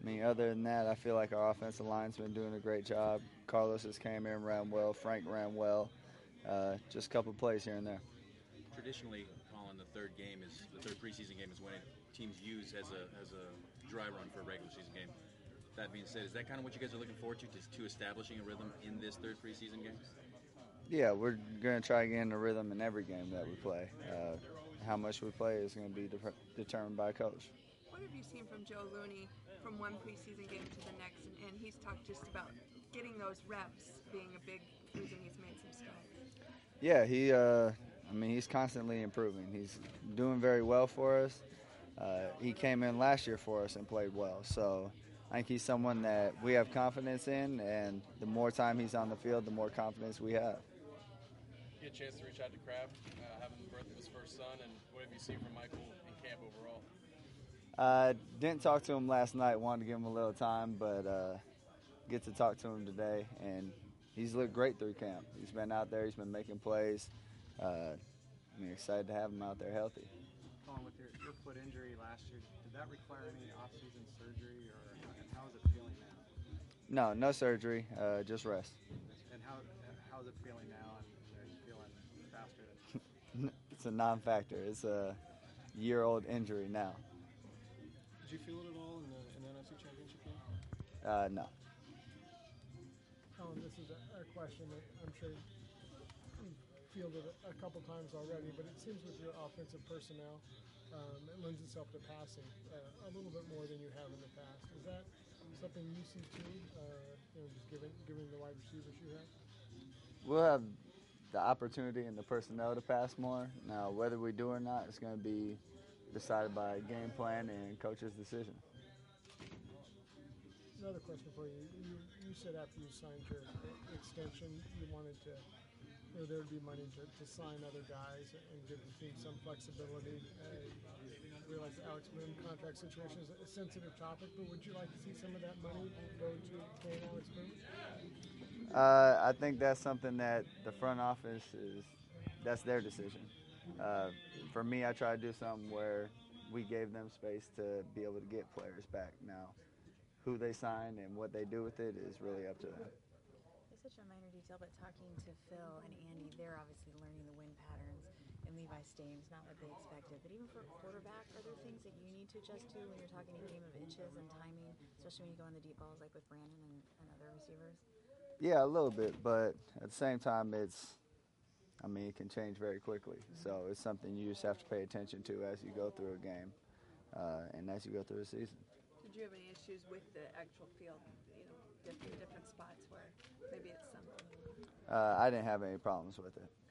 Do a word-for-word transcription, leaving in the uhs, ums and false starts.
mean, other than that, I feel like our offensive line's been doing a great job. Carlos has came in, ran well. Frank ran well. Uh, just a couple plays here and there. Traditionally, Colin, the third game is the third preseason game is when it, teams use as a as a dry run for a regular season game. That being said, is that kind of what you guys are looking forward to, to, to establishing a rhythm in this third preseason game? Yeah, we're going to try to get in a rhythm in every game that we play. Uh, how much we play is going to be de- determined by coach. What have you seen from Joe Looney from one preseason game to the next? And, and he's talked just about getting those reps being a big reason he's made some strides. Yeah, he. Uh, I mean, he's constantly improving. He's doing very well for us. Uh, he came in last year for us and played well. So I think he's someone that we have confidence in, and the more time he's on the field, the more confidence we have. You get a chance to reach out to Kraft, uh, having the birth of his first son, and what have you seen from Michael in camp overall? Uh, didn't talk to him last night. Wanted to give him a little time, but uh, get to talk to him today, and he's looked great through camp. He's been out there. He's been making plays. Uh, I'm excited to have him out there healthy. Colin, with your, your foot injury last year, did that require any off-season surgery, or and how is it feeling now? No, no surgery, uh, just rest. And how how's it feeling now? And are you feeling faster than? It's a non-factor. It's a year-old injury now. Did you feel it at all in the, in the N F C Championship game? Uh, no. Colin, this is a, a question that I'm sure you've fielded a, a couple times already, but it seems with your offensive personnel, um, it lends itself to passing uh, a little bit more than you have in the past. Is that something you see too, uh, you know, just given, given the wide receivers you have? We'll have the opportunity and the personnel to pass more. Now, whether we do or not, it's going to be decided by game plan and coach's decision. Another question for you. You, you said after you signed your extension, you wanted to, you know, there would be money to, to sign other guys and give the team some flexibility. I realize the Alex Boone contract situation is a sensitive topic, but would you like to see some of that money go to paying Alex Boone? Uh, I think that's something that the front office is, that's their decision. Uh, for me, I try to do something where we gave them space to be able to get players back. Now, who they sign and what they do with it is really up to them. It's such a minor detail, but talking to Phil and Andy, they're obviously learning the wind patterns, and Levi Staines, not what they expected. But even for a quarterback, are there things that you need to adjust to when you're talking a game of inches and timing, especially when you go on the deep balls like with Brandon and, and other receivers? Yeah, a little bit, but at the same time, it's, I mean, it can change very quickly. So it's something you just have to pay attention to as you go through a game uh, and as you go through a season. Did you have any issues with the actual field, you know, different, different spots where maybe it's something? Uh, I didn't have any problems with it.